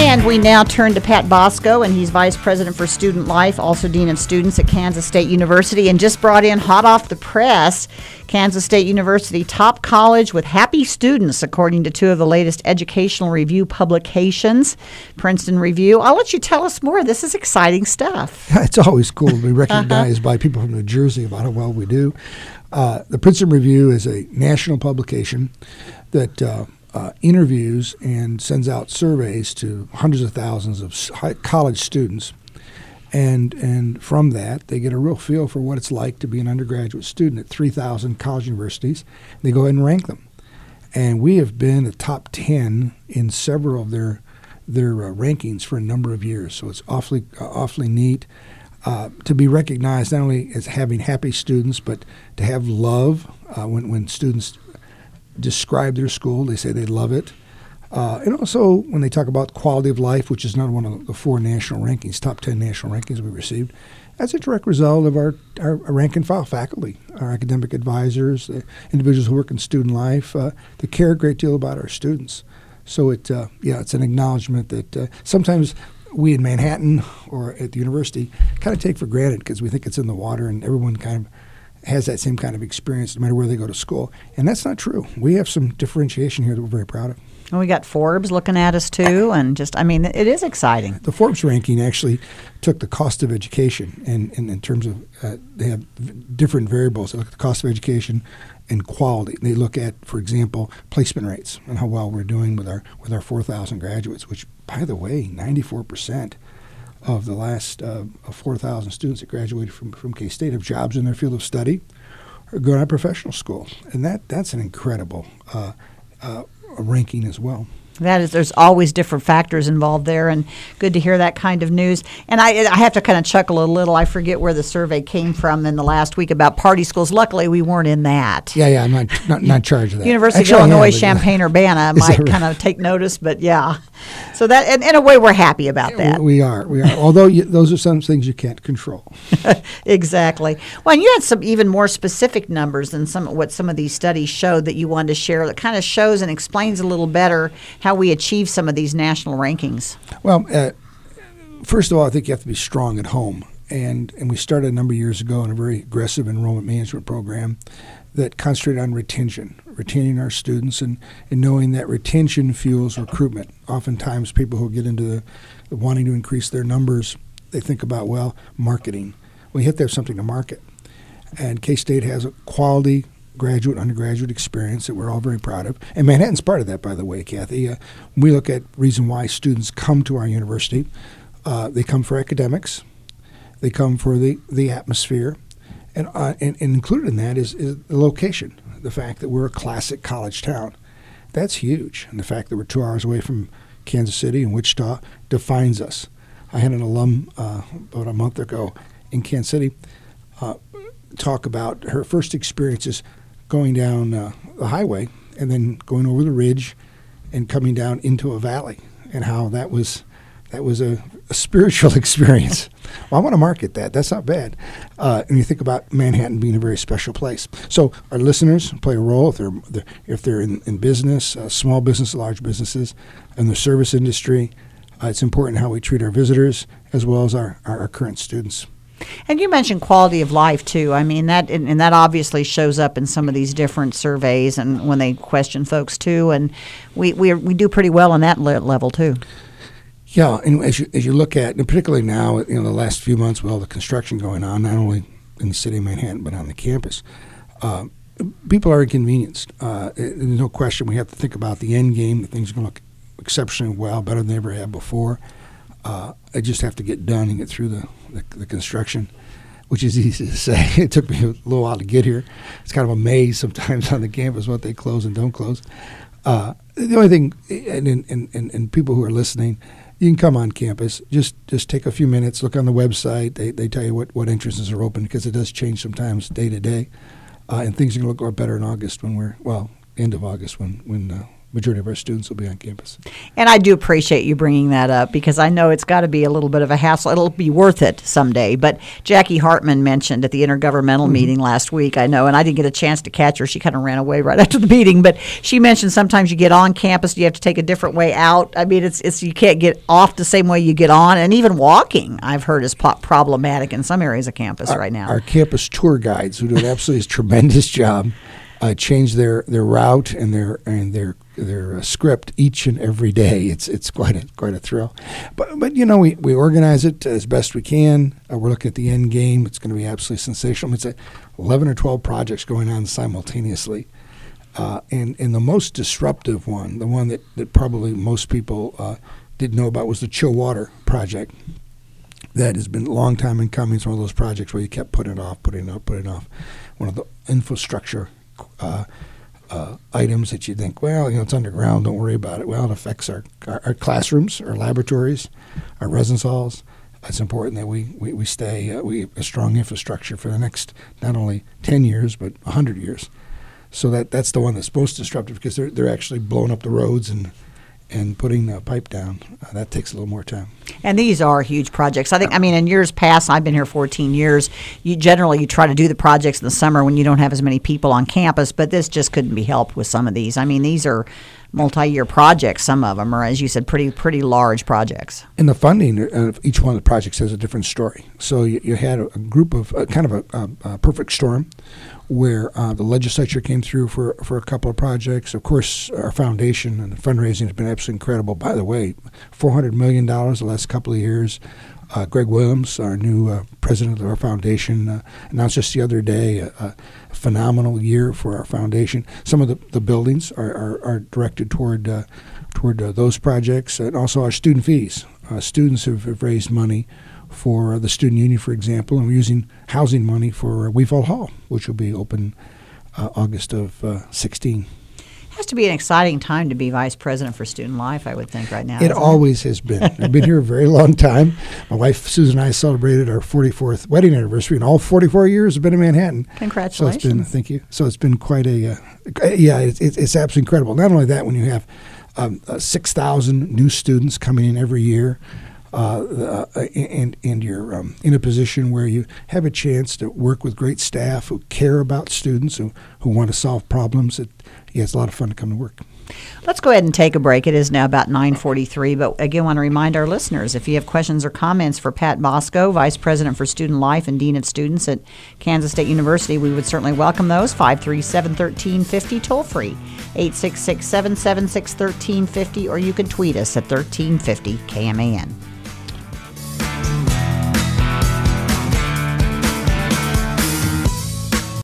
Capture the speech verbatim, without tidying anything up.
And we now turn to Pat Bosco, and he's Vice President for Student Life, also Dean of Students at Kansas State University, and just brought in hot off the press, Kansas State University top college with happy students, according to two of the latest educational review publications, Princeton Review. I'll let you tell us more. This is exciting stuff. It's always cool to be recognized uh-huh. by people from New Jersey about how well we do. Uh, the Princeton Review is a national publication that uh, uh, interviews and sends out surveys to hundreds of thousands of high college students. And and from that, they get a real feel for what it's like to be an undergraduate student at three thousand college universities. They go ahead and rank them. And we have been a top ten in several of their their uh, rankings for a number of years. So it's awfully uh, awfully neat uh, to be recognized not only as having happy students, but to have love. Uh, when, when students describe their school, they say they love it. Uh, and also, when they talk about quality of life, which is another one of the four national rankings, top ten national rankings we received, that's a direct result of our, our rank and file faculty, our academic advisors, the individuals who work in student life, uh, they care a great deal about our students. So, it uh, yeah, it's an acknowledgement that uh, sometimes we in Manhattan or at the university kind of take for granted because we think it's in the water and everyone kind of has that same kind of experience no matter where they go to school. And that's not true. We have some differentiation here that we're very proud of. And we got Forbes looking at us, too, and just, I mean, it is exciting. The Forbes ranking actually took the cost of education, and, and in terms of, uh, they have v- different variables. They look at the cost of education and quality. They look at, for example, placement rates and how well we're doing with our with our four thousand graduates, which, by the way, ninety-four percent of the last uh, four thousand students that graduated from, from K-State have jobs in their field of study or going to professional school. And that that's an incredible uh, uh a ranking as well. That is, there's always different factors involved there, and good to hear that kind of news. And I, I have to kind of chuckle a little. I forget where the survey came from in the last week about party schools. Luckily, we weren't in that. Yeah, yeah, I'm not not, not charged of that. University Actually, of Illinois, am, Champaign-Urbana might right? kind of take notice, but yeah. So that, in, in a way, we're happy about that. We are, we are. Although you, those are some things you can't control. Exactly. Well, and you had some even more specific numbers than some what some of these studies showed that you wanted to share. That kind of shows and explains a little better how we achieve some of these national rankings. Well, uh, first of all, I think you have to be strong at home. And and we started a number of years ago in a very aggressive enrollment management program that concentrated on retention, retaining our students and, and knowing that retention fuels recruitment. Oftentimes people who get into the, the wanting to increase their numbers, they think about, well, marketing. Well, you have to have something to market. And K-State has a quality graduate, undergraduate experience that we're all very proud of. And Manhattan's part of that, by the way, Kathy. Uh, when we look at reason why students come to our university, uh, they come for academics, they come for the, the atmosphere, and, uh, and, and included in that is, is the location, the fact that we're a classic college town. That's huge. And the fact that we're two hours away from Kansas City and Wichita defines us. I had an alum uh, about a month ago in Kansas City uh, talk about her first experiences going down uh, the highway and then going over the ridge and coming down into a valley, and how that was that was a, a spiritual experience. Well, I want to market that. That's not bad. Uh, and you think about Manhattan being a very special place. So our listeners play a role if they're, they're if they're in, in business, uh, small business, large businesses, in the service industry. Uh, it's important how we treat our visitors as well as our, our, our current students. And you mentioned quality of life, too. I mean, that and, and that obviously shows up in some of these different surveys and when they question folks, too. And we we, are, we do pretty well on that le- level, too. Yeah, and as you, as you look at, and particularly now, you know, the last few months with all the construction going on, not only in the city of Manhattan, but on the campus, uh, people are inconvenienced. Uh, there's no question we have to think about the end game, that things are going to look exceptionally well, better than they ever have before. Uh, I just have to get done and get through the, the, the construction, which is easy to say. It took me a little while to get here. It's kind of a maze sometimes on the campus what they close and don't close. Uh, the only thing, and, and, and, and people who are listening, you can come on campus. Just just take a few minutes, look on the website. They they tell you what, what entrances are open because it does change sometimes day to day. Uh, and things are going to look a lot better in August when we're, well, end of August when, when uh, majority of our students will be on campus. And I do appreciate you bringing that up because I know it's got to be a little bit of a hassle. It'll be worth it someday. But Jackie Hartman mentioned at the intergovernmental mm-hmm. meeting last week, I know, and I didn't get a chance to catch her. She kind of ran away right after the meeting. But she mentioned sometimes you get on campus, you have to take a different way out. I mean, it's it's you can't get off the same way you get on. And even walking, I've heard, is po- problematic in some areas of campus our, right now. Our campus tour guides, who do an absolutely tremendous job, uh, change their, their route and their and their their uh, script each and every day. It's it's quite a quite a thrill, but but you know we, we organize it as best we can. Uh, we're looking at the end game. It's going to be absolutely sensational. It's a eleven or twelve projects going on simultaneously, uh, and and the most disruptive one, the one that, that probably most people uh, didn't know about, was the Chill Water project. That has been a long time in coming. It's one of those projects where you kept putting it off, putting it off, putting it off. One of the infrastructure Uh, uh, items that you think, well, you know, it's underground, don't worry about it. Well, it affects our, our, our classrooms, our laboratories, our residence halls. It's important that we, we, we stay, uh, we have a strong infrastructure for the next not only ten years, but one hundred years. So that that's the one that's most disruptive because they're, they're actually blowing up the roads and and putting the pipe down. Uh, that takes a little more time. And these are huge projects. I think, I mean, in years past, I've been here fourteen years, you generally you try to do the projects in the summer when you don't have as many people on campus, but this just couldn't be helped with some of these. I mean, these are multi-year projects, some of them, or as you said, pretty pretty large projects. And the funding of each one of the projects has a different story. So you, you had a, a group of, uh, kind of a, a, a perfect storm, where uh, the legislature came through for, for a couple of projects. Of course, our foundation and the fundraising has been absolutely incredible. By the way, four hundred million dollars the last couple of years. Uh, Greg Williams, our new uh, president of our foundation, uh, announced just the other day a, a phenomenal year for our foundation. Some of the, the buildings are, are, are directed toward uh, toward uh, those projects, and also our student fees. Uh, students have, have raised money for the student union, for example, and we're using housing money for uh, Weefall Hall, which will be open uh, August of uh, sixteen. It has to be an exciting time to be vice president for Student Life, I would think, right now. It always it? has been. I've been here a very long time. My wife, Susan, and I celebrated our forty-fourth wedding anniversary, and all forty-four years have been in Manhattan. Congratulations. So it's been, thank you. So it's been quite a, uh, yeah, it's, it's absolutely incredible. Not only that, when you have um, uh, six thousand new students coming in every year, Uh, uh, and and you're um, in a position where you have a chance to work with great staff who care about students, who, who want to solve problems. It, yeah, it's a lot of fun to come to work. Let's go ahead and take a break. It is now about nine forty-three, but again, I want to remind our listeners, if you have questions or comments for Pat Bosco, Vice President for Student Life and Dean of Students at Kansas State University, we would certainly welcome those. five three seven, one three five zero, toll free, eight six six, seven seven six, one three five zero, or you can tweet us at thirteen fifty K M A N.